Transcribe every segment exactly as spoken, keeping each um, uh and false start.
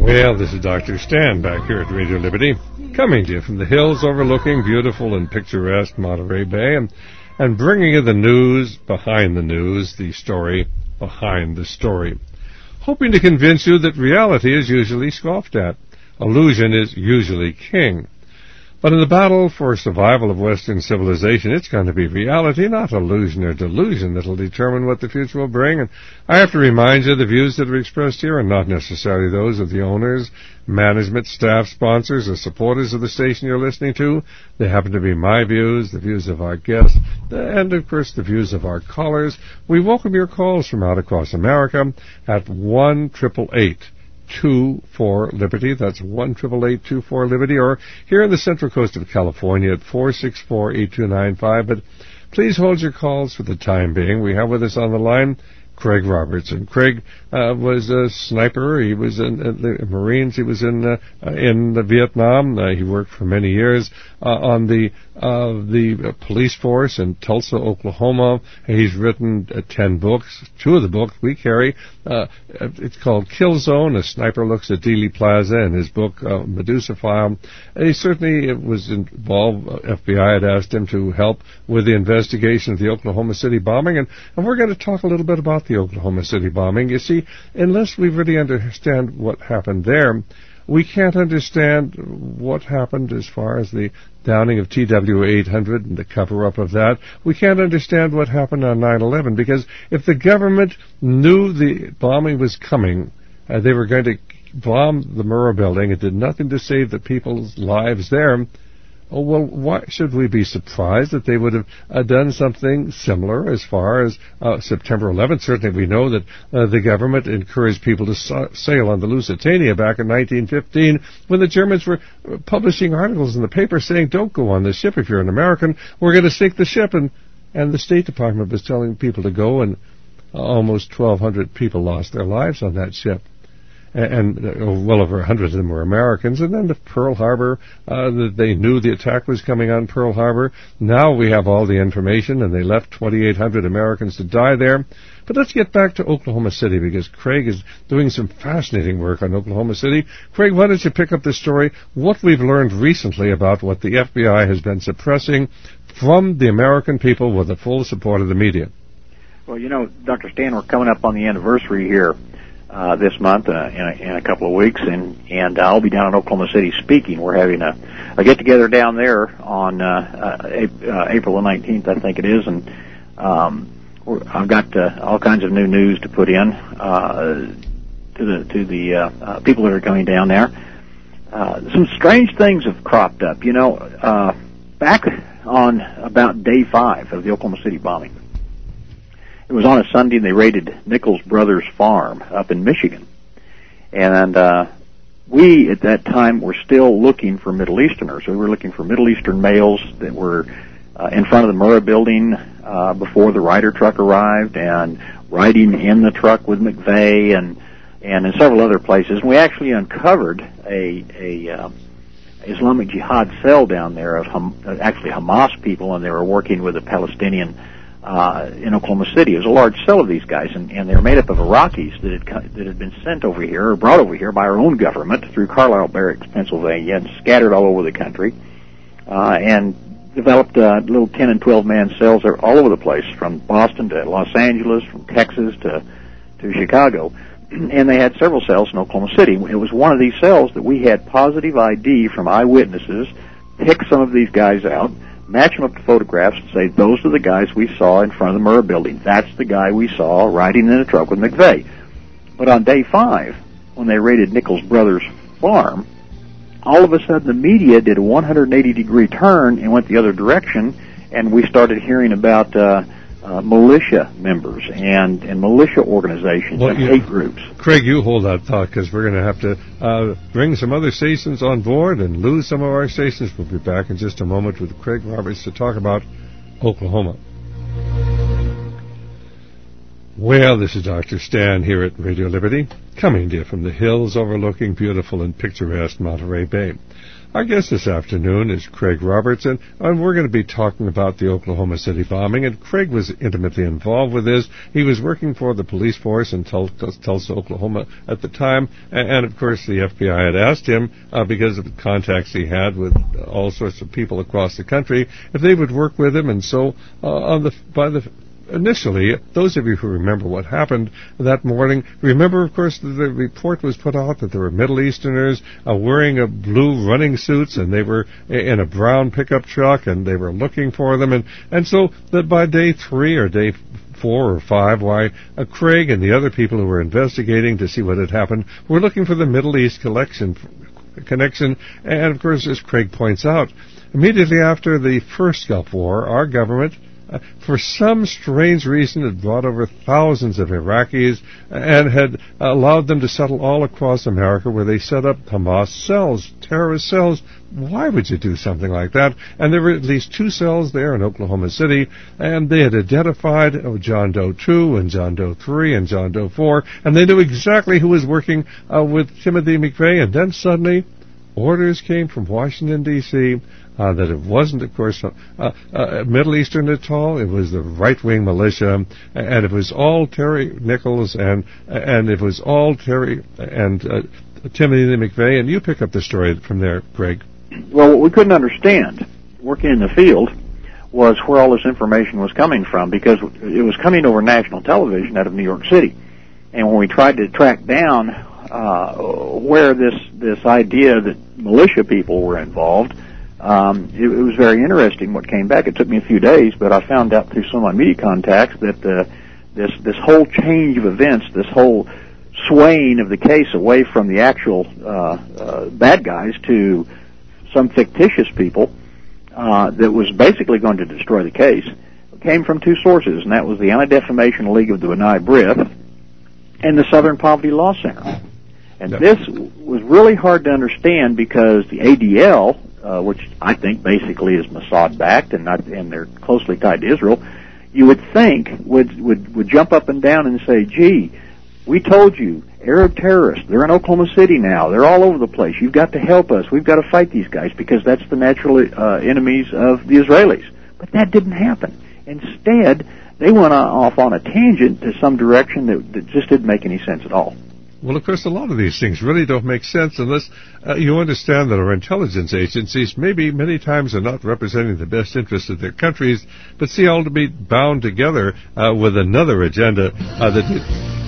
Well, this is Doctor Stan back here at Radio Liberty, coming to you from the hills overlooking beautiful and picturesque Monterey Bay, and, and bringing you the news behind the news, the story behind the story, hoping to convince you that reality is usually scoffed at. Illusion is usually king. But in the battle for survival of Western civilization, it's going to be reality, not illusion or delusion, that will determine what the future will bring. And I have to remind you, the views that are expressed here are not necessarily those of the owners, management, staff, sponsors, or supporters of the station you're listening to. They happen to be my views, the views of our guests, and, of course, the views of our callers. We welcome your calls from out across America at one eight eight eight two four Liberty. That's one eight eight eight two four Liberty, or here in the Central Coast of California at four six four eight two nine five. But please hold your calls for the time being. We have with us on the line Craig Robertson. Craig uh, was a sniper. He was in, in the Marines. He was in uh, in Vietnam. Uh, he worked for many years uh, on the uh, the police force in Tulsa, Oklahoma. He's written uh, ten books. Two of the books we carry. Uh, it's called Kill Zone. A Sniper Looks at Dealey Plaza, and his book uh, Medusa File. And he certainly was involved. Uh, F B I had asked him to help with the investigation of the Oklahoma City bombing, and, and we're going to talk a little bit about the Oklahoma City bombing. You see, unless we really understand what happened there, we can't understand what happened as far as the downing of T W eight hundred and the cover-up of that. We can't understand what happened on nine eleven, because if the government knew the bombing was coming, uh, they were going to bomb the Murrah building, it did nothing to save the people's lives there. Oh, well, why should we be surprised that they would have uh, done something similar as far as uh, September eleventh? Certainly we know that uh, the government encouraged people to sa- sail on the Lusitania back in nineteen fifteen when the Germans were publishing articles in the paper saying, don't go on this ship if you're an American, we're going to sink the ship. And, and the State Department was telling people to go, and uh, almost twelve hundred people lost their lives on that ship. And uh, well over a hundred of them were Americans. And then the Pearl Harbor, uh, they knew the attack was coming on Pearl Harbor. Now we have all the information, and they left twenty-eight hundred Americans to die there. But let's get back to Oklahoma City, because Craig is doing some fascinating work on Oklahoma City. Craig, why don't you pick up the story, what we've learned recently about what the F B I has been suppressing from the American people with the full support of the media. Well, you know, Doctor Stan, we're coming up on the anniversary here Uh, this month, uh, in, a, in a couple of weeks, and, and I'll be down in Oklahoma City speaking. We're having a, a get-together down there on uh, uh, uh, April the nineteenth, I think it is, and um, we're, I've got uh, all kinds of new news to put in uh, to the to the uh, uh, people that are coming down there. Uh, some strange things have cropped up. You know, uh, back on about day five of the Oklahoma City bombing, it was on a Sunday, and they raided Nichols Brothers Farm up in Michigan. And uh, we, at that time, were still looking for Middle Easterners. We were looking for Middle Eastern males that were uh, in front of the Murrah building uh, before the Ryder truck arrived, and riding in the truck with McVeigh, and, and in several other places. And we actually uncovered a, a um, Islamic Jihad cell down there of Ham- actually Hamas people, and they were working with a Palestinian Uh, in Oklahoma City. It was a large cell of these guys, and, and they were made up of Iraqis that had that had been sent over here, or brought over here by our own government through Carlisle Barracks, Pennsylvania, and scattered all over the country, uh, and developed uh, little ten and twelve man cells all over the place, from Boston to Los Angeles, from Texas to to Chicago, and they had several cells in Oklahoma City. It was one of these cells that we had positive I D from eyewitnesses, pick some of these guys out, match them up to photographs, and say, those are the guys we saw in front of the Murrah building. That's the guy we saw riding in a truck with McVeigh. But on day five, when they raided Nichols Brothers Farm, all of a sudden the media did a one hundred eighty degree turn and went the other direction, and we started hearing about uh, uh, militia members and, and militia organizations well, and you, hate groups. Craig, you hold that thought, because we're going to have to uh, bring some other stations on board and lose some of our stations. We'll be back in just a moment with Craig Roberts to talk about Oklahoma. Well, this is Doctor Stan here at Radio Liberty, coming to you from the hills overlooking beautiful and picturesque Monterey Bay. Our guest this afternoon is Craig Robertson, and we're going to be talking about the Oklahoma City bombing. And Craig was intimately involved with this. He was working for the police force in Tulsa, Oklahoma at the time, and, and of course the F B I had asked him, uh, because of the contacts he had with all sorts of people across the country, if they would work with him. And so, uh, on the by the Initially, those of you who remember what happened that morning, remember, of course, the, the report was put out that there were Middle Easterners uh, wearing a blue running suits, and they were in a brown pickup truck, and they were looking for them. And, and so that by day three or day four or five, why, uh, Craig and the other people who were investigating to see what had happened were looking for the Middle East collection, connection. And, of course, as Craig points out, immediately after the first Gulf War, our government, Uh, for some strange reason, had brought over thousands of Iraqis and had allowed them to settle all across America, where they set up Hamas cells, terrorist cells. Why would you do something like that? And there were at least two cells there in Oklahoma City, and they had identified oh, John Doe two and John Doe three and John Doe four, and they knew exactly who was working uh, with Timothy McVeigh. And then suddenly, orders came from Washington, D C, Uh, that it wasn't, of course, uh, uh, Middle Eastern at all. It was the right-wing militia, and it was all Terry Nichols, and and it was all Terry and uh, Timothy McVeigh. And you pick up the story from there, Greg. Well, what we couldn't understand, working in the field, was where all this information was coming from, because it was coming over national television out of New York City. And when we tried to track down uh, where this this idea that militia people were involved, Um, it, it was very interesting what came back. It took me a few days, but I found out through some of my media contacts that uh, this this whole change of events, this whole swaying of the case away from the actual uh, uh, bad guys to some fictitious people uh, that was basically going to destroy the case, came from two sources, and that was the Anti-Defamation League of the B'nai B'rith and the Southern Poverty Law Center. And yep. This was really hard to understand because the A D L, Uh, which I think basically is Mossad-backed and not, and they're closely tied to Israel, you would think would, would, would jump up and down and say, gee, we told you, Arab terrorists, they're in Oklahoma City now, they're all over the place, you've got to help us, we've got to fight these guys because that's the natural uh, enemies of the Israelis. But that didn't happen. Instead, they went off on a tangent to some direction that, that just didn't make any sense at all. Well, of course, a lot of these things really don't make sense unless uh, you understand that our intelligence agencies maybe many times are not representing the best interests of their countries, but see all to be bound together uh, with another agenda uh, that... Did...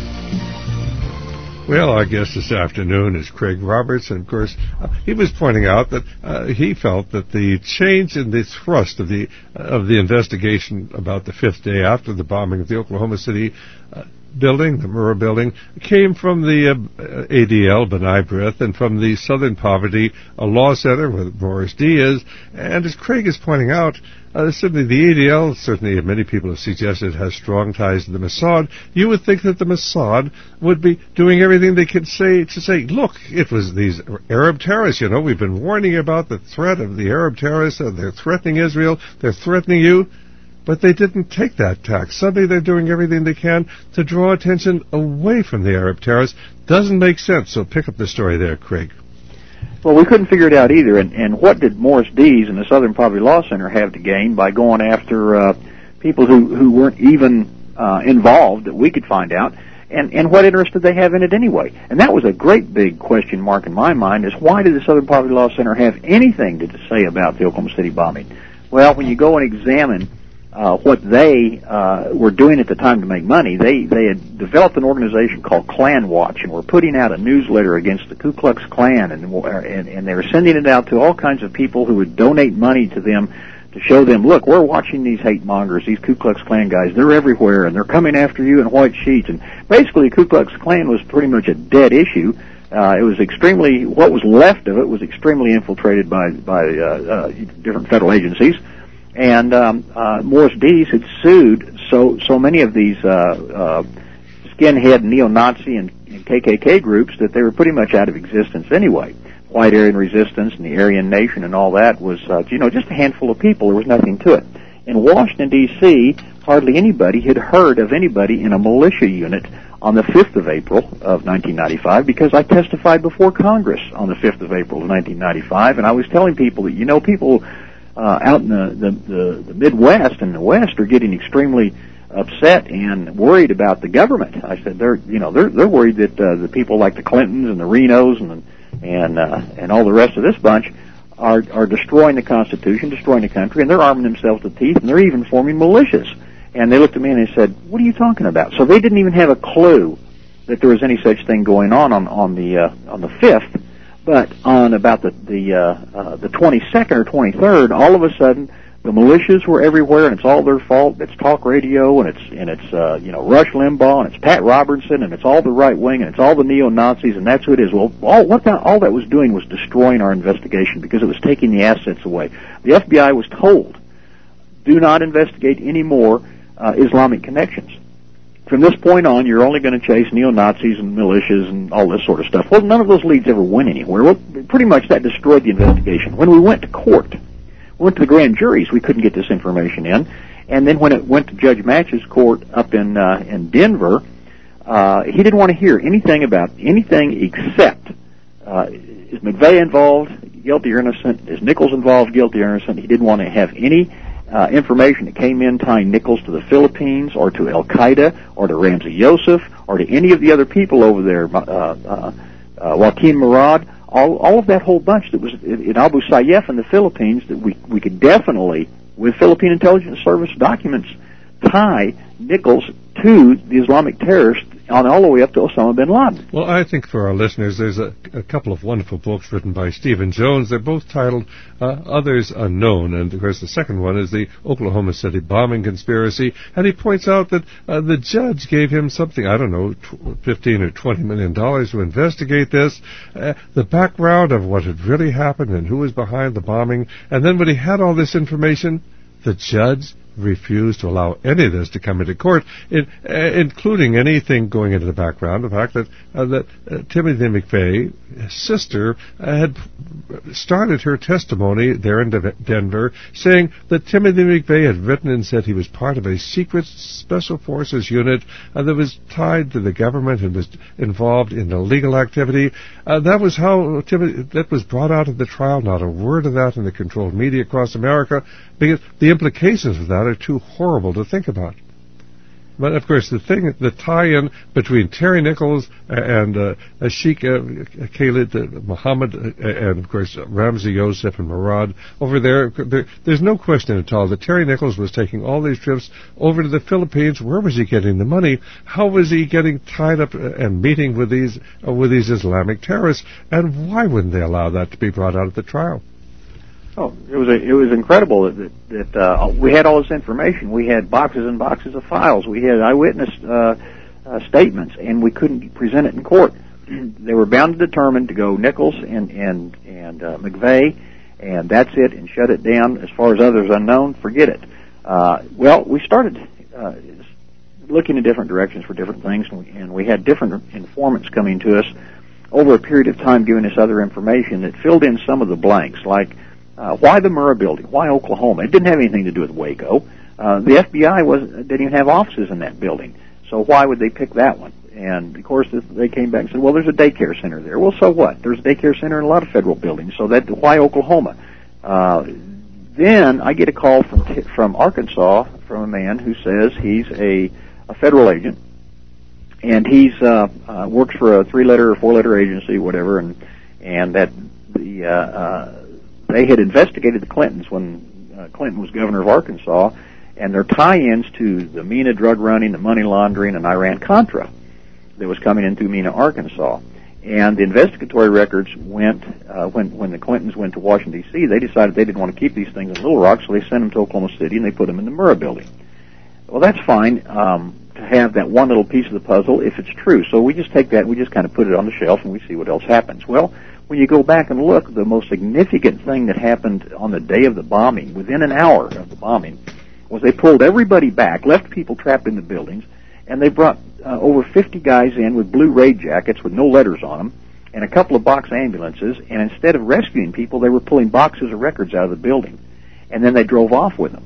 Well, our guest this afternoon is Craig Roberts, and of course, uh, he was pointing out that uh, he felt that the change in the thrust of the uh, of the investigation about the fifth day after the bombing of the Oklahoma City uh, building, the Murrah building, came from the uh, A D L, B'nai B'rith, and from the Southern Poverty uh, Law Center, where Morris Diaz. And as Craig is pointing out, uh, certainly the A D L, certainly many people have suggested, has strong ties to the Mossad. You would think that the Mossad would be doing everything they could say to say, look, it was these Arab terrorists, you know, we've been warning about the threat of the Arab terrorists, uh, they're threatening Israel, they're threatening you. But they didn't take that tack. Suddenly they're doing everything they can to draw attention away from the Arab terrorists. Doesn't make sense. So pick up the story there, Craig. Well, we couldn't figure it out either. And, and what did Morris Dees and the Southern Poverty Law Center have to gain by going after uh, people who, who weren't even uh, involved that we could find out? And, and what interest did they have in it anyway? And that was a great big question mark in my mind, is why did the Southern Poverty Law Center have anything to say about the Oklahoma City bombing? Well, when you go and examine Uh, what they uh, were doing at the time to make money, they, they had developed an organization called Klan Watch, and were putting out a newsletter against the Ku Klux Klan, and, and, and they were sending it out to all kinds of people who would donate money to them to show them, look, we're watching these hate mongers, these Ku Klux Klan guys, they're everywhere, and they're coming after you in white sheets. And basically, Ku Klux Klan was pretty much a dead issue. Uh, it was extremely, what was left of it was extremely infiltrated by, by uh, uh, different federal agencies. And um, uh, Morris Dees had sued so so many of these uh, uh, skinhead neo-Nazi and, and K K K groups that they were pretty much out of existence anyway. White Aryan Resistance and the Aryan Nation and all that was, uh, you know, just a handful of people. There was nothing to it. In Washington, D C, hardly anybody had heard of anybody in a militia unit on the fifth of April of nineteen ninety-five, because I testified before Congress on the fifth of April of nineteen ninety-five, and I was telling people that, you know, people uh, out in the, the, the, the Midwest and the West are getting extremely upset and worried about the government. I said they're, you know, they're they're worried that uh, the people like the Clintons and the Renos and and uh, and all the rest of this bunch are are destroying the Constitution, destroying the country, and they're arming themselves to the teeth, and they're even forming militias. And they looked at me and they said, "What are you talking about?" So they didn't even have a clue that there was any such thing going on on on the uh, on the fifth. But on about the the uh, uh, the twenty-second or twenty-third, all of a sudden the militias were everywhere, and it's all their fault. It's talk radio, and it's and it's uh, you know Rush Limbaugh, and it's Pat Robertson, and it's all the right wing, and it's all the neo Nazis, and that's who it is. Well, all what that all that was doing was destroying our investigation, because it was taking the assets away. The F B I was told, do not investigate any more uh, Islamic connections. From this point on, you're only going to chase neo-Nazis and militias and all this sort of stuff. Well, none of those leads ever went anywhere. Well, pretty much that destroyed the investigation. When we went to court, we went to the grand juries, we couldn't get this information in. And then when it went to Judge Match's court up in uh, in Denver, uh, he didn't want to hear anything about anything except, uh, is McVeigh involved, guilty or innocent? Is Nichols involved, guilty or innocent? He didn't want to have any Uh, information that came in tying Nichols to the Philippines or to Al-Qaeda or to Ramzi Youssef or to any of the other people over there, uh, uh, uh, Joaquin Murad, all, all of that whole bunch that was in Abu Sayyaf in the Philippines, that we, we could definitely, with Philippine Intelligence Service documents, tie Nichols to the Islamic terrorists on all the way up to Osama bin Laden. Well, I think for our listeners, there's a, a couple of wonderful books written by Stephen Jones. They're both titled uh, Others Unknown, and of course the second one is the Oklahoma City bombing conspiracy, and he points out that uh, the judge gave him something, I don't know, fifteen or twenty million dollars to investigate this, uh, the background of what had really happened and who was behind the bombing, and then when he had all this information, the judge refused to allow any of this to come into court, in, uh, including anything going into the background, the fact that uh, that uh, Timothy McVeigh, his sister, uh, had started her testimony there in De- Denver, saying that Timothy McVeigh had written and said he was part of a secret special forces unit uh, that was tied to the government and was involved in illegal activity. Uh, that was how Timothy, that was brought out at the trial. Not a word of that in the controlled media across America, because the implications of that are too horrible to think about. But, of course, the thing, the tie-in between Terry Nichols and uh, Sheikh uh, Khalid uh, Mohammed uh, and, of course, Ramzi Youssef and Murad over there, there, there's no question at all that Terry Nichols was taking all these trips over to the Philippines. Where was he getting the money? How was he getting tied up and meeting with these uh, with these Islamic terrorists? And why wouldn't they allow that to be brought out at the trial? Oh, it was a, it was incredible that that, that uh, we had all this information. We had boxes and boxes of files. We had eyewitness uh, uh, statements, and we couldn't present it in court. They were bound and determined to go Nichols and and and uh, McVeigh, and that's it, and shut it down. As far as others unknown, forget it. Uh, well, we started uh, looking in different directions for different things, and we, and we had different informants coming to us over a period of time, giving us other information that filled in some of the blanks, like. Uh, why the Murrah building? Why Oklahoma? It didn't have anything to do with Waco. Uh, the F B I wasn't, didn't even have offices in that building. So why would they pick that one? And, of course, they came back and said, well, there's a daycare center there. Well, so what? There's a daycare center in a lot of federal buildings. So that why Oklahoma? Uh, then I get a call from from Arkansas from a man who says he's a, a federal agent, and he's uh, uh, works for a three-letter or four-letter agency, whatever, and and that the uh, uh, they had investigated the Clintons when uh, Clinton was governor of Arkansas, and their tie-ins to the MENA drug running, the money laundering, and Iran-Contra that was coming in through MENA, Arkansas. And the investigatory records went, uh, when, when the Clintons went to Washington, D C, they decided they didn't want to keep these things in Little Rock, so they sent them to Oklahoma City, and they put them in the Murrah building. Well, that's fine um, to have that one little piece of the puzzle if it's true. So we just take that and we just kind of put it on the shelf, and we see what else happens. Well, when you go back and look, the most significant thing that happened on the day of the bombing, within an hour of the bombing, was they pulled everybody back, left people trapped in the buildings, and they brought uh, over fifty guys in with blue raid jackets with no letters on them, and a couple of box ambulances, and instead of rescuing people, they were pulling boxes of records out of the building, and then they drove off with them.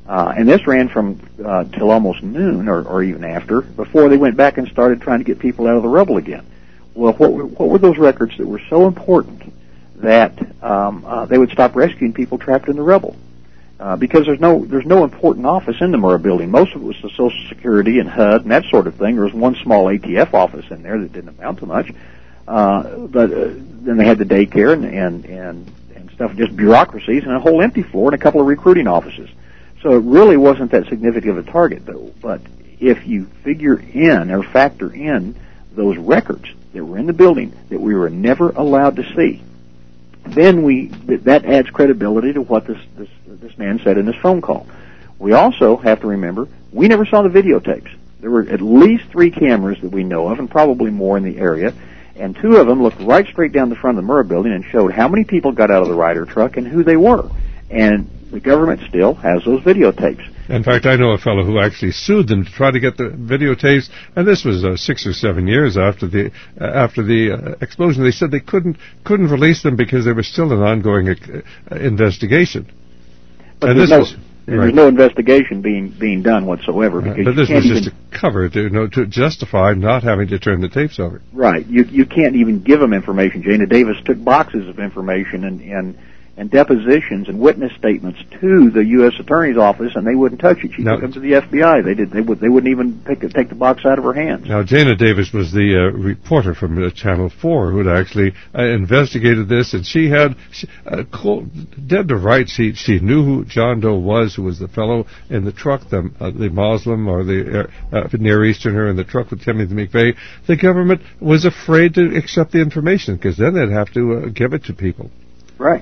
Uh, and this ran from uh, till almost noon or, or even after before they went back and started trying to get people out of the rubble again. Well, what were, what were those records that were so important that um, uh, they would stop rescuing people trapped in the rubble? Uh, because there's no there's no important office in the Murrah building. Most of it was the Social Security and H U D and that sort of thing. There was one small A T F office in there that didn't amount to much. Uh, but uh, then they had the daycare and, and, and, and stuff, just bureaucracies, and a whole empty floor and a couple of recruiting offices. So it really wasn't that significant of a target, though. But if you figure in or factor in those records that were in the building that we were never allowed to see, then we that adds credibility to what this this, this man said in his phone call. We also have to remember we never saw the videotapes. There were at least three cameras that we know of, and probably more in the area, and two of them looked right straight down the front of the Murrah building and showed how many people got out of the Ryder truck and who they were. And the government still has those videotapes. In fact, I know a fellow who actually sued them to try to get the videotapes, and this was uh, six or seven years after the uh, after the uh, explosion. They said they couldn't couldn't release them because there was still an ongoing uh, investigation. But and there's, this no, was, there's right. no investigation being being done whatsoever. Because Right. But you this can't was even, just a cover to you know to justify not having to turn the tapes over. Right. You you can't even give them information. Jana Davis took boxes of information and and. and depositions and witness statements to the U S Attorney's Office, and they wouldn't touch it. She now, took them to the F B I. They did. They would. They wouldn't even take the, take the box out of her hands. Now, Jana Davis was the uh, reporter from uh, Channel Four who had actually uh, investigated this, and she had she, uh, cold, dead to rights. She she knew who John Doe was, who was the fellow in the truck, the uh, the Muslim or the uh, uh, Near Easterner in the truck with Timothy McVeigh. The government was afraid to accept the information because then they'd have to uh, give it to people. Right.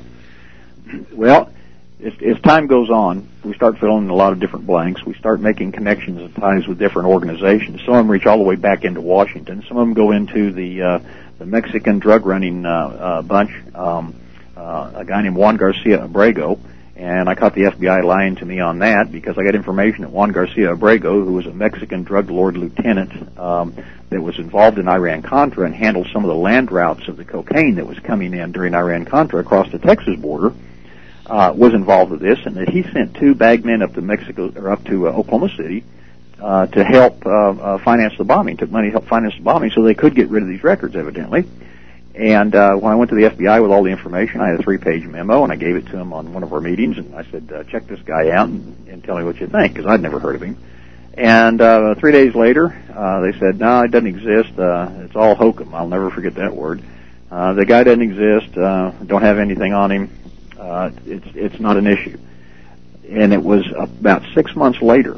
Well, as, as time goes on, we start filling in a lot of different blanks. We start making connections and ties with different organizations. Some of them reach all the way back into Washington. Some of them go into the uh, the Mexican drug running uh, uh, bunch. Um, uh, a guy named Juan Garcia Abrego, and I caught the F B I lying to me on that because I got information that Juan Garcia Abrego, who was a Mexican drug lord lieutenant um, that was involved in Iran-Contra and handled some of the land routes of the cocaine that was coming in during Iran-Contra across the Texas border. Uh, was involved with this, and that he sent two bagmen up to Mexico or up to uh, Oklahoma City uh, to help uh, uh, finance the bombing. Took money to help finance the bombing, so they could get rid of these records, evidently. And uh, when I went to the F B I with all the information, I had a three-page memo, and I gave it to him on one of our meetings, and I said, uh, "Check this guy out and, and tell me what you think," because I'd never heard of him. And uh, three days later, uh, they said, "No, it doesn't exist. Uh, it's all hokum." I'll never forget that word. Uh, the guy doesn't exist. Uh, don't have anything on him. Uh, it's it's not an issue. And it was about six months later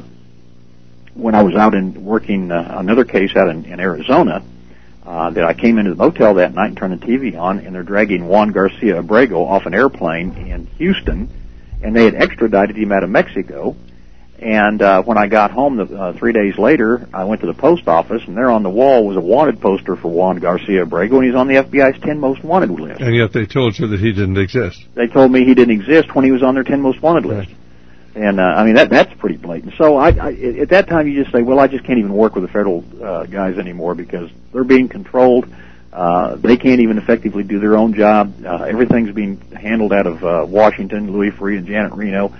when I was out in working uh, another case out in, in Arizona uh, that I came into the motel that night and turned the T V on, and they're dragging Juan Garcia Abrego off an airplane in Houston, and they had extradited him out of Mexico. And uh, when I got home the, uh, three days later, I went to the post office, and there on the wall was a wanted poster for Juan Garcia Abrego, and he's on the F B I's ten most wanted list. And yet they told you that he didn't exist. They told me he didn't exist when he was on their ten most wanted list. Right. And, uh, I mean, that that's pretty blatant. So I, I, at that time you just say, well, I just can't even work with the federal uh, guys anymore because they're being controlled. Uh, they can't even effectively do their own job. Uh, everything's being handled out of uh, Washington, Louis Freeh and Janet Reno.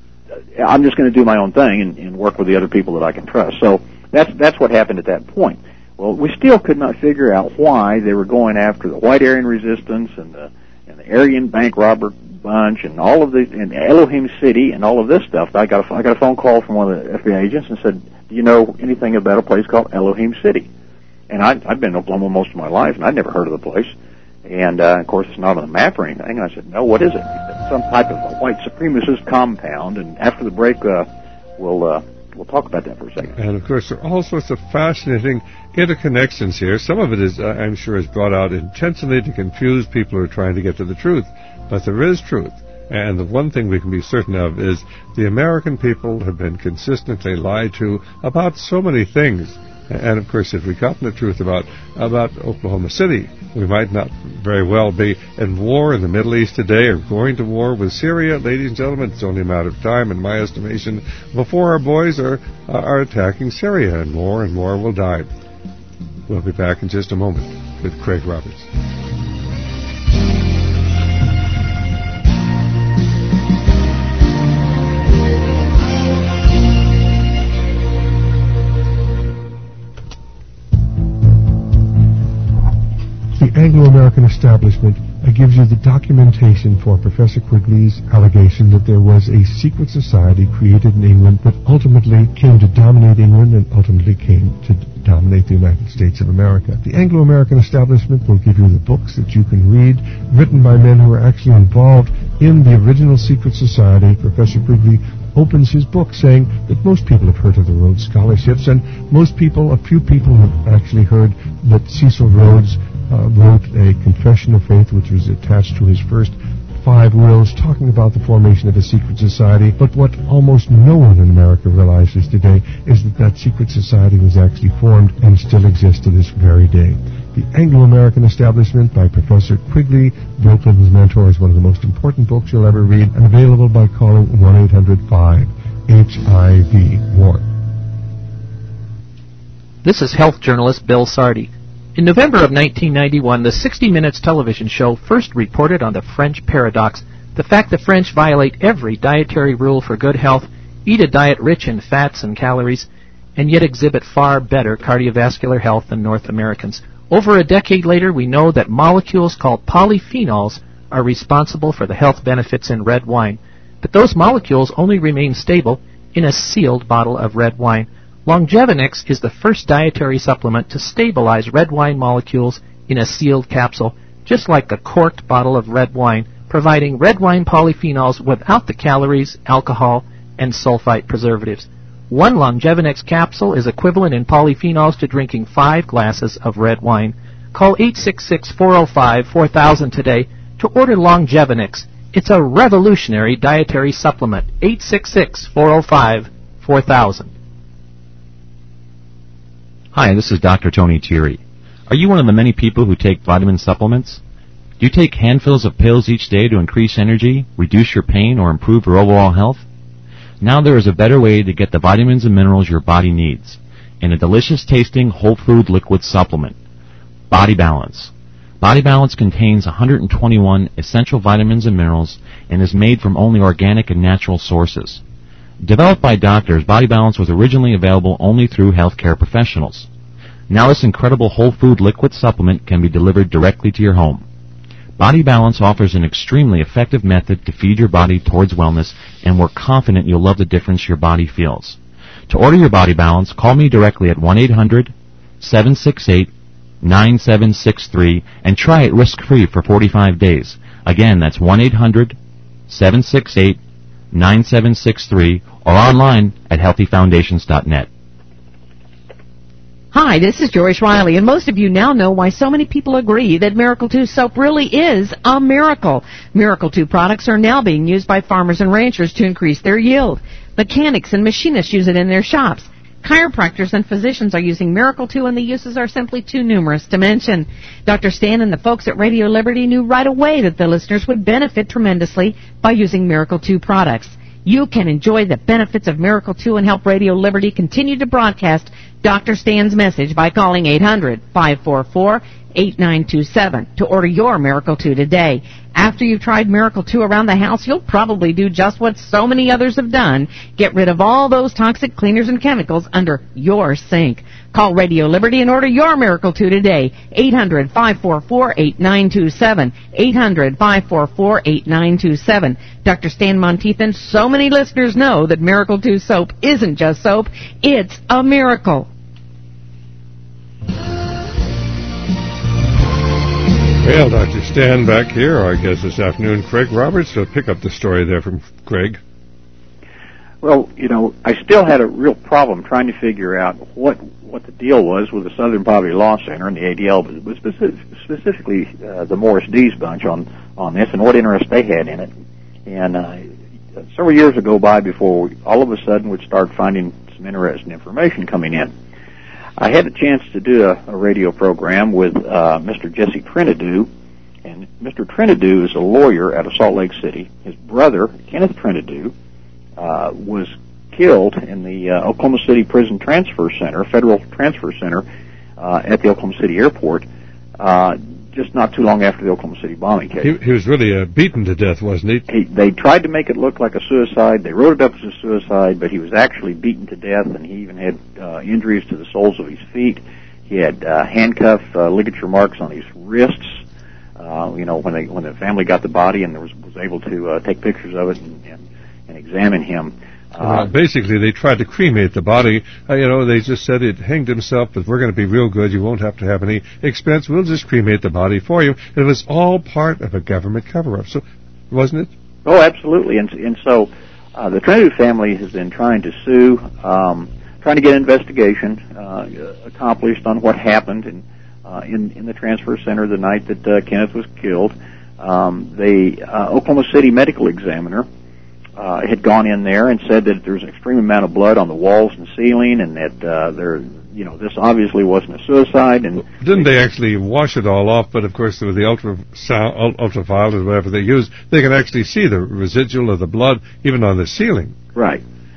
I'm just going to do my own thing and, and work with the other people that I can trust. So that's that's what happened at that point. Well, we still could not figure out why they were going after the White Aryan Resistance and the and the Aryan bank robber bunch and all of the and Elohim City and all of this stuff. I got a, I got a phone call from one of the F B I agents and said, "Do you know anything about a place called Elohim City?" And I, I'd been in Oklahoma most of my life, and I'd never heard of the place. And, uh, of course, it's not on the map or anything. And I said, "No, what is it?" He said, "Some type of a white supremacist compound." And after the break, uh, we'll uh, we'll talk about that for a second. And, of course, there are all sorts of fascinating interconnections here. Some of it is, uh, I'm sure, is brought out intentionally to confuse people who are trying to get to the truth. But there is truth. And the one thing we can be certain of is the American people have been consistently lied to about so many things. And, of course, if we got the truth about about Oklahoma City, we might not very well be in war in the Middle East today or going to war with Syria. Ladies and gentlemen, it's only a matter of time, in my estimation, before our boys are, uh, are attacking Syria, and more and more will die. We'll be back in just a moment with Craig Roberts. Anglo-American establishment uh, gives you the documentation for Professor Quigley's allegation that there was a secret society created in England that ultimately came to dominate England and ultimately came to dominate the United States of America. The Anglo-American establishment will give you the books that you can read, written by men who are actually involved in the original secret society. Professor Quigley opens his book saying that most people have heard of the Rhodes Scholarships, and most people, a few people have actually heard that Cecil Rhodes uh, wrote a Confession of Faith, which was attached to his first five wills, talking about the formation of a secret society. But what almost no one in America realizes today is that that secret society was actually formed and still exists to this very day. The Anglo-American Establishment by Professor Quigley, Brooklyn's Mentor, is one of the most important books you'll ever read, and available by calling one eight hundred five H I V war. This is health journalist Bill Sardi. In November of nineteen ninety-one, the sixty minutes television show first reported on the French paradox, the fact the French violate every dietary rule for good health, eat a diet rich in fats and calories, and yet exhibit far better cardiovascular health than North Americans. Over a decade later, we know that molecules called polyphenols are responsible for the health benefits in red wine, but those molecules only remain stable in a sealed bottle of red wine. Longevinix is the first dietary supplement to stabilize red wine molecules in a sealed capsule, just like a corked bottle of red wine, providing red wine polyphenols without the calories, alcohol, and sulfite preservatives. One Longevinix capsule is equivalent in polyphenols to drinking five glasses of red wine. Call eight six six, four oh five, four thousand today to order Longevinix. It's a revolutionary dietary supplement. eight six six, four oh five, four thousand. Hi, this is Doctor Tony Thierry. Are you one of the many people who take vitamin supplements? Do you take handfuls of pills each day to increase energy, reduce your pain, or improve your overall health? Now there is a better way to get the vitamins and minerals your body needs in a delicious-tasting whole food liquid supplement, Body Balance. Body Balance contains one hundred twenty-one essential vitamins and minerals and is made from only organic and natural sources. Developed by doctors, Body Balance was originally available only through healthcare professionals. Now this incredible whole food liquid supplement can be delivered directly to your home. Body Balance offers an extremely effective method to feed your body towards wellness, and we're confident you'll love the difference your body feels. To order your Body Balance, call me directly at one eight hundred, seven six eight, nine seven six three and try it risk-free for forty-five days. Again, that's one eight hundred, seven six eight, nine seven six three or online at healthy foundations dot net. Hi, this is Joyce Riley, and most of you now know why so many people agree that Miracle two soap really is a miracle. Miracle two products are now being used by farmers and ranchers to increase their yield. Mechanics and machinists use it in their shops. Chiropractors and physicians are using Miracle two, and the uses are simply too numerous to mention. Doctor Stan and the folks at Radio Liberty knew right away that the listeners would benefit tremendously by using Miracle two products. You can enjoy the benefits of Miracle two and help Radio Liberty continue to broadcast Doctor Stan's message by calling eight hundred, five four four, eight nine two seven to order your Miracle two today. After you've tried Miracle two around the house, you'll probably do just what so many others have done. Get rid of all those toxic cleaners and chemicals under your sink. Call Radio Liberty and order your Miracle two today. eight hundred, five four four, eight nine two seven. eight hundred, five four four, eight nine two seven. Doctor Stan Monteith and so many listeners know that Miracle two soap isn't just soap, it's a miracle. Well, Doctor Stan back here, our guest this afternoon, Craig Roberts. So pick up the story there from Craig. Well, you know, I still had a real problem trying to figure out what what the deal was with the Southern Poverty Law Center and the A D L, but specific, specifically uh, the Morris Dees bunch on, on this and what interest they had in it. And uh, several years would go by before we, all of a sudden would start finding some interesting information coming in. I had a chance to do a, a radio program with uh, Mister Jesse Trinidu, and Mister Trinidu is a lawyer out of Salt Lake City. His brother, Kenneth Trinidu, uh, was killed in the uh, Oklahoma City Prison Transfer Center, Federal Transfer Center, uh, at the Oklahoma City Airport, uh, just not too long after the Oklahoma City bombing case. He, he was really uh, beaten to death, wasn't he? he? They tried to make it look like a suicide. They wrote it up as a suicide, but he was actually beaten to death, and he even had uh, injuries to the soles of his feet. He had uh, handcuff uh, ligature marks on his wrists. uh, you know, when they when the family got the body and there was was able to uh, take pictures of it and and, and examine him. Uh, basically, they tried to cremate the body. Uh, you know, they just said it hanged himself, but we're going to be real good. You won't have to have any expense. We'll just cremate the body for you. It was all part of a government cover-up, so wasn't it? Oh, absolutely. And and so uh, the Trinity family has been trying to sue, um, trying to get an investigation uh, accomplished on what happened in uh, in, in the transfer center the night that uh, Kenneth was killed. Um, the uh, Oklahoma City medical examiner Uh, had gone in there and said that there was an extreme amount of blood on the walls and ceiling, and that uh, there, you know, this obviously wasn't a suicide. And didn't they actually wash it all off? But of course, with the ultrasound, ultraviolet, or whatever they use, they can actually see the residual of the blood even on the ceiling. Right,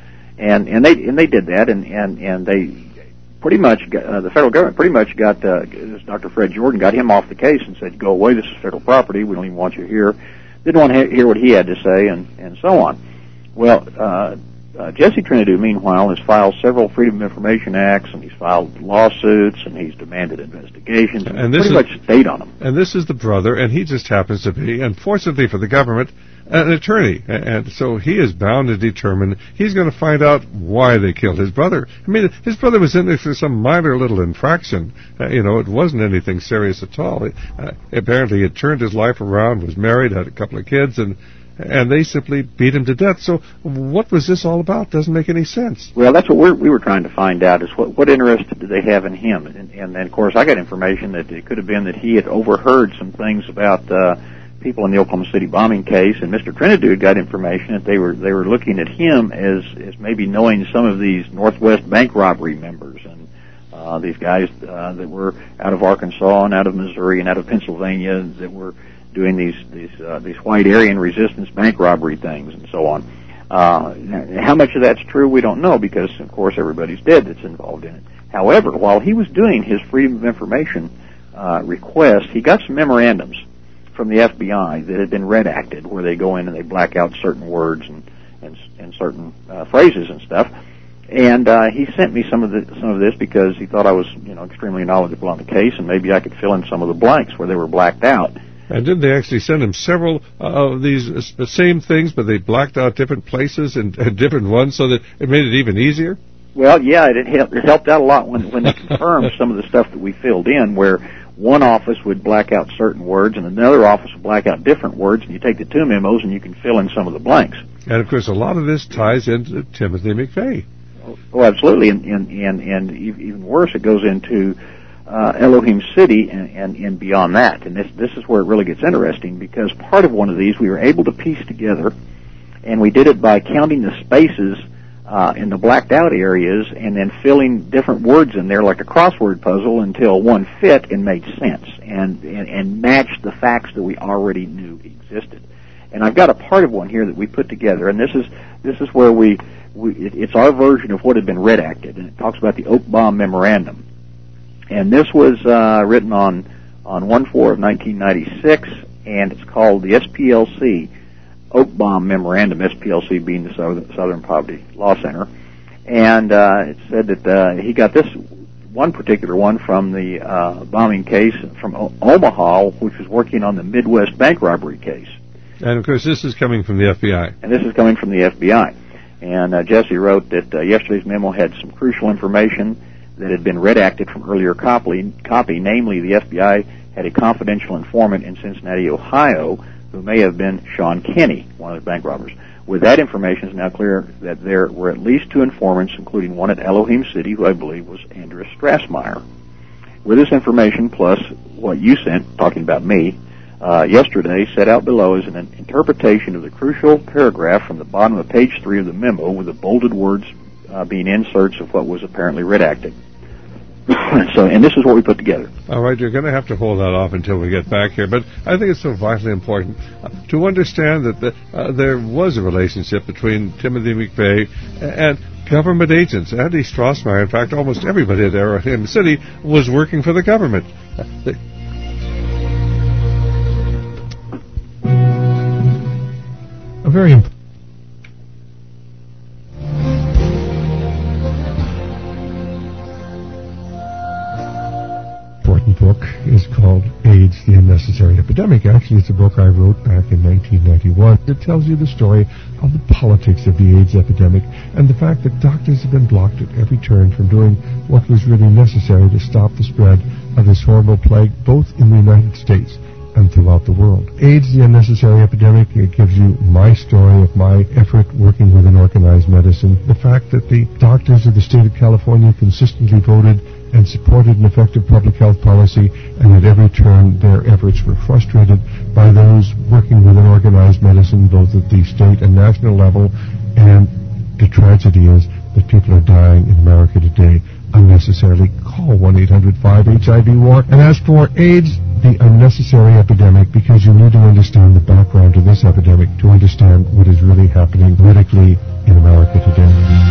and and they and they did that, and and and they pretty much got, uh, the federal government pretty much got uh, Doctor Fred Jordan got him off the case and said, "Go away. This is federal property. We don't even want you here." Didn't want to hear what he had to say, and, and so on. Well, uh, uh, Jesse Trinidad, meanwhile, has filed several Freedom of Information Acts, and he's filed lawsuits, and he's demanded investigations, and, and this pretty is, much stayed on them. And this is the brother, and he just happens to be, unfortunately for the government, an attorney. And so he is bound and determined he's going to find out why they killed his brother. I mean, his brother was in there for some minor little infraction. Uh, you know, it wasn't anything serious at all. Uh, apparently, he had turned his life around, was married, had a couple of kids, and and they simply beat him to death. So what was this all about? Doesn't make any sense. Well, that's what we're, we were trying to find out, is what, what interest did they have in him? And, and then, of course, I got information that it could have been that he had overheard some things about uh, people in the Oklahoma City bombing case, and Mister Trinidad got information that they were they were looking at him as, as maybe knowing some of these Northwest bank robbery members, and uh, these guys uh, that were out of Arkansas and out of Missouri and out of Pennsylvania that were doing these these uh, these white Aryan resistance bank robbery things and so on. Uh, how much of that's true, we don't know, because of course everybody's dead that's involved in it. However, while he was doing his Freedom of Information uh, request, he got some memorandums from the F B I that had been redacted, where they go in and they black out certain words and and, and certain uh, phrases and stuff. And uh, he sent me some of the some of this because he thought I was, you know, extremely knowledgeable on the case, and maybe I could fill in some of the blanks where they were blacked out. And didn't they actually send him several uh, of these uh, same things, but they blacked out different places and uh, different ones so that it made it even easier? Well, yeah, it, helped, it helped out a lot when, when they confirmed some of the stuff that we filled in, where one office would black out certain words and another office would black out different words, and you take the two memos and you can fill in some of the blanks. And, of course, a lot of this ties into Timothy McVeigh. Oh, absolutely, and, and, and, and even worse, it goes into Uh, Elohim City and, and, and beyond that. And this this is where it really gets interesting, because part of one of these we were able to piece together, and we did it by counting the spaces uh, in the blacked out areas and then filling different words in there like a crossword puzzle until one fit and made sense and, and, and matched the facts that we already knew existed. And I've got a part of one here that we put together, and this is this is where we, we it, it's our version of what had been redacted, and it talks about the Oak Bomb Memorandum. And this was uh, written on on one four of nineteen ninety-six, and it's called the S P L C Oak Bomb Memorandum, S P L C being the Southern, Southern Poverty Law Center. And uh, it said that uh, he got this one particular one from the uh, bombing case from o- Omaha, which was working on the Midwest bank robbery case. And, of course, this is coming from the F B I. And this is coming from the F B I. And uh, Jesse wrote that uh, yesterday's memo had some crucial information that had been redacted from earlier copy, copy, namely the F B I had a confidential informant in Cincinnati, Ohio, who may have been Sean Kenny, one of the bank robbers. With that information, it's now clear that there were at least two informants, including one at Elohim City, who I believe was Andreas Strassmeyer. With this information, plus what you sent, talking about me, uh, yesterday, set out below is an interpretation of the crucial paragraph from the bottom of page three of the memo, with the bolded words uh, being inserts of what was apparently redacted. So, and this is what we put together. All right, you're going to have to hold that off until we get back here, but I think it's so vitally important uh, to understand that the, uh, there was a relationship between Timothy McVeigh and government agents. Andy Strassmeyer, in fact, almost everybody at Elohim City was working for the government. Uh, they, a very important book is called AIDS, the Unnecessary Epidemic. Actually, it's a book I wrote back in nineteen ninety-one. It tells you the story of the politics of the AIDS epidemic and the fact that doctors have been blocked at every turn from doing what was really necessary to stop the spread of this horrible plague, both in the United States and throughout the world. AIDS, the unnecessary epidemic, it gives you my story of my effort working within organized medicine. The fact that the doctors of the state of California consistently voted and supported an effective public health policy, and at every turn their efforts were frustrated by those working within organized medicine, both at the state and national level. And the tragedy is that people are dying in America today unnecessarily. Call one eight hundred five H I V war. And as for AIDS, the unnecessary epidemic, because you need to understand the background to this epidemic to understand what is really happening politically in America today.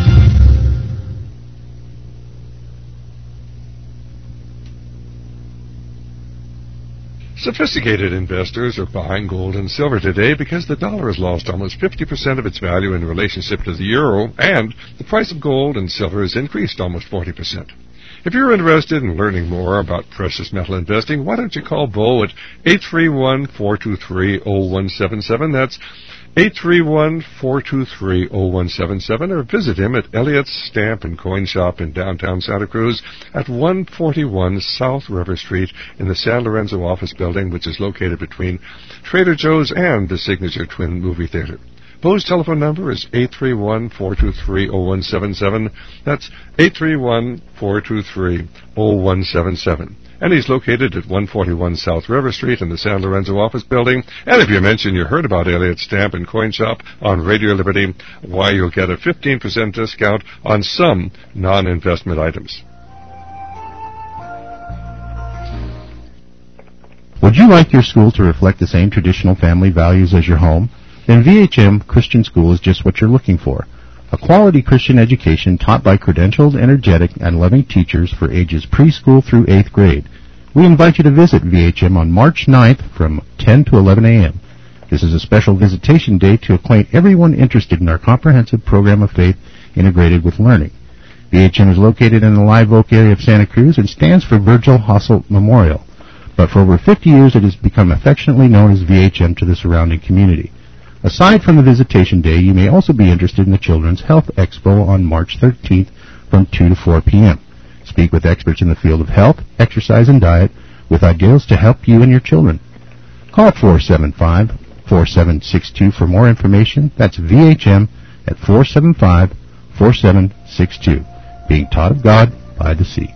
Sophisticated investors are buying gold and silver today because the dollar has lost almost fifty percent of its value in relationship to the euro, and the price of gold and silver has increased almost forty percent. If you're interested in learning more about precious metal investing, why don't you call Bo at eight three one, four two three, zero one seven seven. That's eight three one, four two three, zero one seven seven, or visit him at Elliott's Stamp and Coin Shop in downtown Santa Cruz at one forty-one South River Street in the San Lorenzo office building, which is located between Trader Joe's and the Signature Twin Movie Theater. Bo's telephone number is eight three one, four two three, zero one seven seven. That's eight three one, four two three, zero one seven seven. And he's located at one forty-one South River Street in the San Lorenzo office building. And if you mention you heard about Elliott's Stamp and Coin Shop on Radio Liberty, why, you'll get a fifteen percent discount on some non-investment items. Would you like your school to reflect the same traditional family values as your home? Then V H M Christian School is just what you're looking for. A quality Christian education taught by credentialed, energetic, and loving teachers for ages preschool through eighth grade. We invite you to visit V H M on March ninth from ten to eleven a.m. This is a special visitation day to acquaint everyone interested in our comprehensive program of faith integrated with learning. V H M is located in the Live Oak area of Santa Cruz and stands for Virgil Hasselt Memorial. But for over fifty years it has become affectionately known as V H M to the surrounding community. Aside from the visitation day, you may also be interested in the Children's Health Expo on March thirteenth from two to four p.m. Speak with experts in the field of health, exercise, and diet with ideas to help you and your children. Call four seven five, four seven six two for more information. That's V H M at four seven five, four seven six two. Being taught of God by the sea.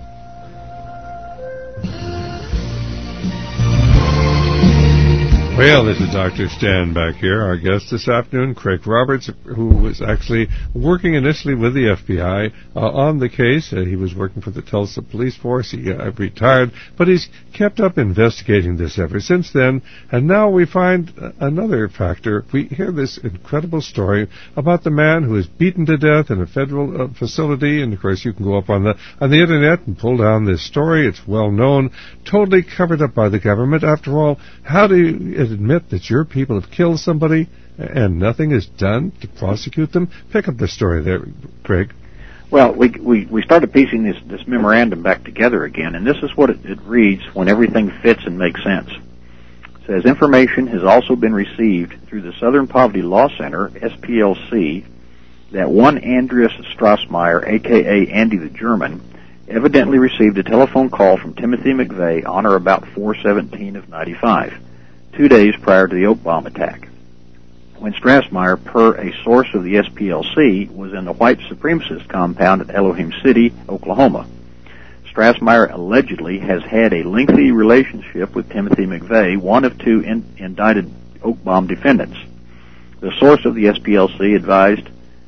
Well, this is Doctor Stan back here. Our guest this afternoon, Craig Roberts, who was actually working initially with the F B I uh, on the case. Uh, he was working for the Tulsa Police Force. He uh, retired, but he's kept up investigating this ever since then. And now we find uh, another factor. We hear this incredible story about the man who was beaten to death in a federal uh, facility. And, of course, you can go up on the on the Internet and pull down this story. It's well known, totally covered up by the government. After all, how do you admit that your people have killed somebody and nothing is done to prosecute them? Pick up the story there, Craig. Well, we we we started piecing this this memorandum back together again, and this is what it, it reads when everything fits and makes sense. It says, information has also been received through the Southern Poverty Law Center, S P L C, that one Andreas Strassmeyer, a k a. Andy the German, evidently received a telephone call from Timothy McVeigh on or about four seventeen of ninety-five. Two days prior to the Oak Bomb attack, when Strassmeyer, per a source of the S P L C, was in the white supremacist compound at Elohim City, Oklahoma. Strassmeyer allegedly has had a lengthy relationship with Timothy McVeigh, one of two in, indicted Oak Bomb defendants. The source of the S P L C advised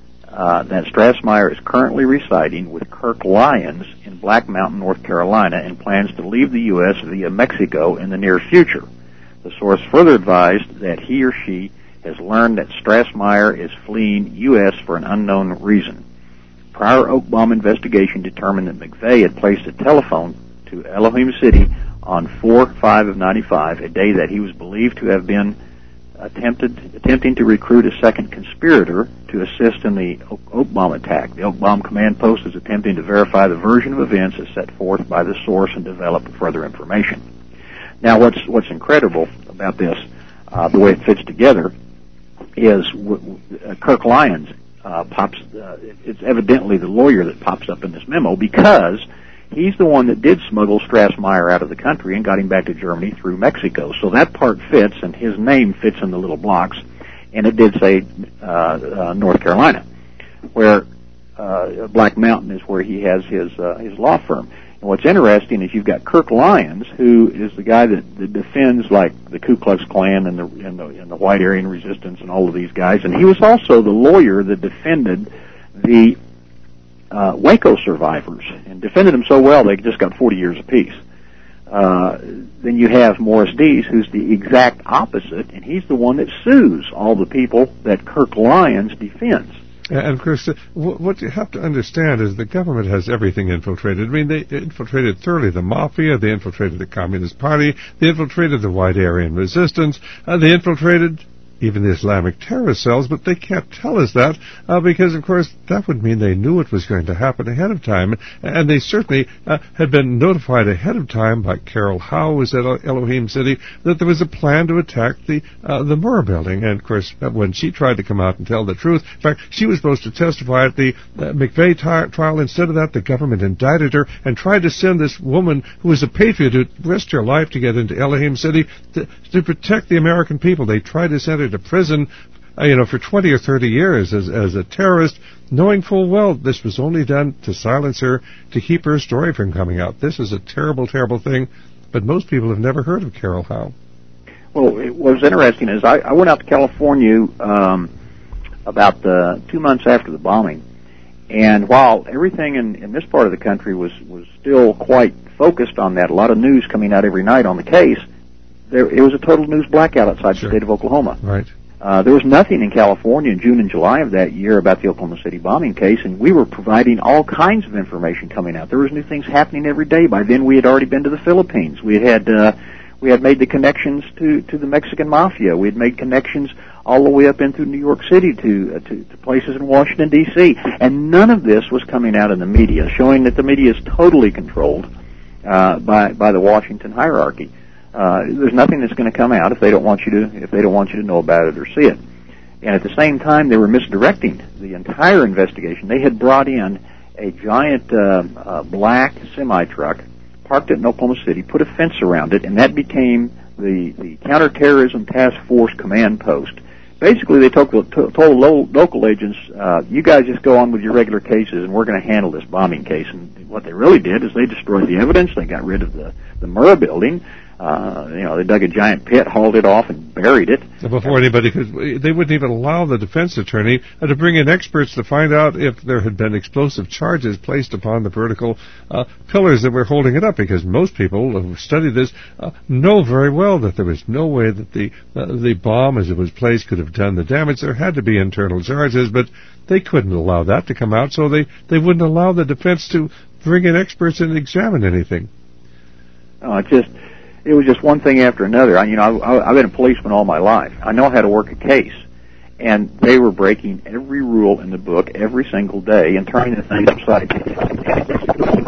uh, that Strassmeyer is currently residing with Kirk Lyons in Black Mountain, North Carolina, and plans to leave the U S via Mexico in the near future. The source further advised that he or she has learned that Strassmeyer is fleeing U S for an unknown reason. Prior Oak Bomb investigation determined that McVeigh had placed a telephone to Elohim City on four five of ninety-five, a day that he was believed to have been attempted attempting to recruit a second conspirator to assist in the Oak, Oak Bomb attack. The Oak Bomb command post is attempting to verify the version of events as set forth by the source and develop further information. Now, what's what's incredible about this, uh, the way it fits together, is w- uh, Kirk Lyons uh, pops. Uh, it's evidently the lawyer that pops up in this memo because he's the one that did smuggle Strassmeyer out of the country and got him back to Germany through Mexico. So that part fits, and his name fits in the little blocks. And it did say uh, uh, North Carolina, where uh, Black Mountain is where he has his uh, his law firm. And what's interesting is you've got Kirk Lyons, who is the guy that, that defends like the Ku Klux Klan and the, and the and the White Aryan Resistance and all of these guys, and he was also the lawyer that defended the uh, Waco survivors and defended them so well they just got forty years apiece. Uh, then you have Morris Dees, who's the exact opposite, and he's the one that sues all the people that Kirk Lyons defends. And, of course, uh, what you have to understand is the government has everything infiltrated. I mean, they infiltrated thoroughly the Mafia, they infiltrated the Communist Party, they infiltrated the White Aryan Resistance, uh, they infiltrated even the Islamic terrorist cells, but they can't tell us that uh, because, of course, that would mean they knew it was going to happen ahead of time, and they certainly uh, had been notified ahead of time by Carol Howe, who was at Elohim City, that there was a plan to attack the uh, the Murrah building. And, of course, when she tried to come out and tell the truth, in fact, she was supposed to testify at the uh, McVeigh t- trial. Instead of that, the government indicted her and tried to send this woman who was a patriot who risked her life to get into Elohim City to, to protect the American people. They tried to send her to prison, uh, you know, for twenty or thirty years as as a terrorist, knowing full well this was only done to silence her, to keep her story from coming out. This is a terrible, terrible thing, but most people have never heard of Carol Howe. Well, it, what was interesting is I, I went out to California um, about uh, two months after the bombing, and while everything in, in this part of the country was, was still quite focused on that, a lot of news coming out every night on the case, There, it was a total news blackout outside Sure. the state of Oklahoma. Right. Uh, there was nothing in California in June and July of that year about the Oklahoma City bombing case, and we were providing all kinds of information coming out. There was new things happening every day. By then, we had already been to the Philippines. We had uh, we had made the connections to, to the Mexican Mafia. We had made connections all the way up into New York City to, uh, to to places in Washington D C And none of this was coming out in the media, showing that the media is totally controlled uh, by by the Washington hierarchy. Uh, there's nothing that's going to come out if they don't want you to if they don't want you to know about it or see it. And at the same time, they were misdirecting the entire investigation. They had brought in a giant uh, uh, black semi truck, parked it in Oklahoma City, put a fence around it, and that became the the counterterrorism task force command post. Basically, they told, told local agents, uh, "You guys just go on with your regular cases, and we're going to handle this bombing case." And what they really did is they destroyed the evidence. They got rid of the the Murrah building. Uh, you know, they dug a giant pit, hauled it off, and buried it. Before anybody could, they wouldn't even allow the defense attorney uh, to bring in experts to find out if there had been explosive charges placed upon the vertical uh, pillars that were holding it up, because most people who studied this uh, know very well that there was no way that the uh, the bomb, as it was placed, could have done the damage. There had to be internal charges, but they couldn't allow that to come out, so they, they wouldn't allow the defense to bring in experts and examine anything. Oh, it just... It was just one thing after another. I, you know, I, I've been a policeman all my life. I know how to work a case, and they were breaking every rule in the book every single day and turning the thing upside down.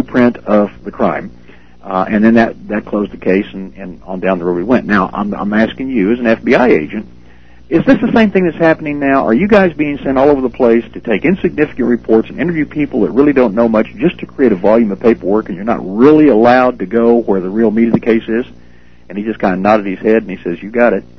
blueprint of the crime. Uh, and then that, that closed the case, and, and on down the road we went. Now, I'm, I'm asking you, as an F B I agent, is this the same thing that's happening now? Are you guys being sent all over the place to take insignificant reports and interview people that really don't know much just to create a volume of paperwork, and you're not really allowed to go where the real meat of the case is? And he just kind of nodded his head, and he says, you got it.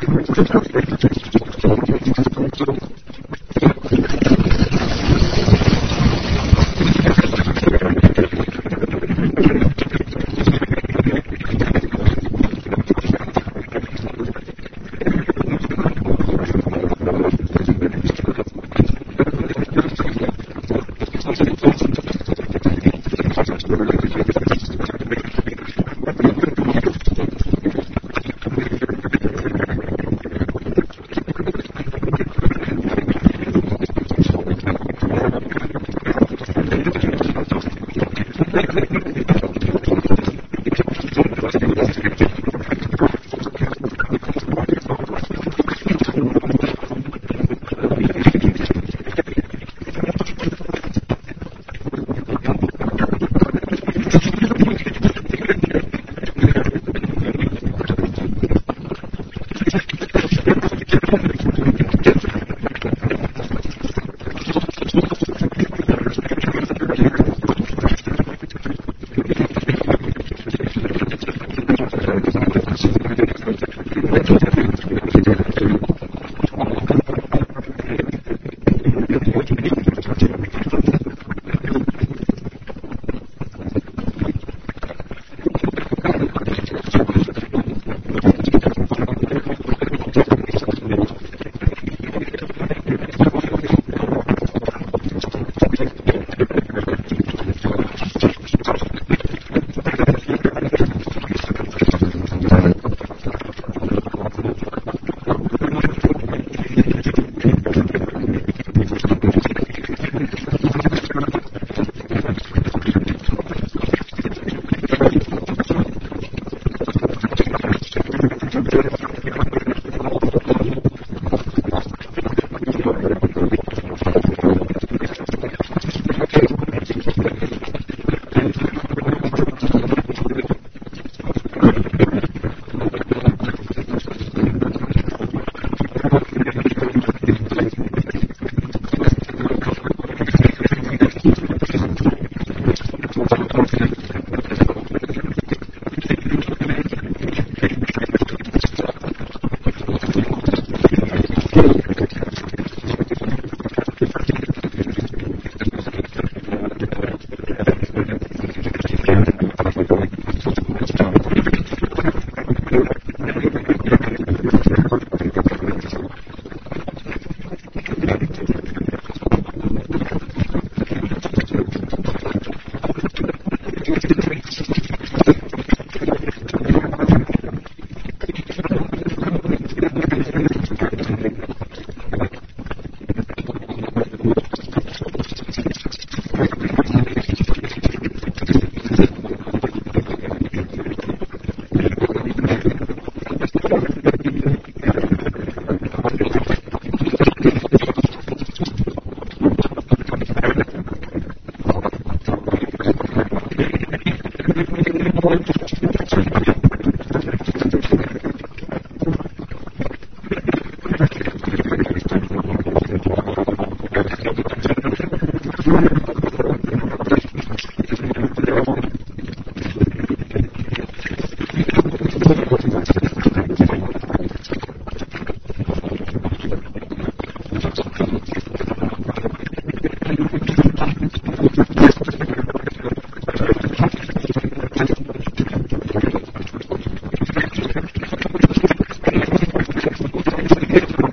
Thank you.